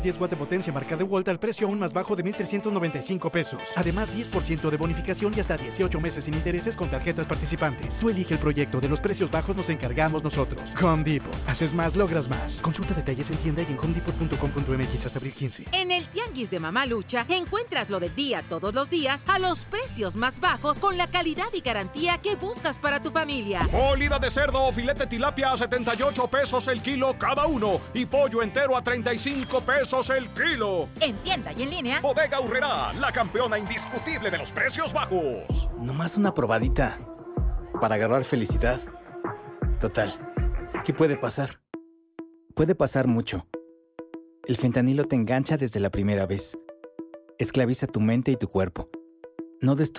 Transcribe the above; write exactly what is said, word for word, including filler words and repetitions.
diez watts de potencia marca DeWalt al precio aún más bajo de mil trescientos noventa y cinco pesos. Además, diez por ciento de bonificación y hasta dieciocho meses sin intereses con tarjetas participantes. Tú elige el proyecto. De los precios bajos nos encargamos nosotros. Home Depot. Haces más, logras más. Consulta detalles en tienda y en home depot punto com punto m x hasta abril quince. En el Tianguis de Mamá Lucha encuentras lo del día todos los días a los precios más bajos con la calidad y garantía que buscas para tu familia. Molida de cerdo o filete tilapia a setenta y ocho pesos el kilo cada uno y pollo entero a treinta y cinco pesos el kilo. En tienda y en línea. Bodega Aurrerá, la campeona indiscutible de los precios bajos. Nomás una probadita para agarrar felicidad. Total, ¿qué puede pasar? Puede pasar mucho. El fentanilo te engancha desde la primera vez. Esclaviza tu mente y tu cuerpo. No des tu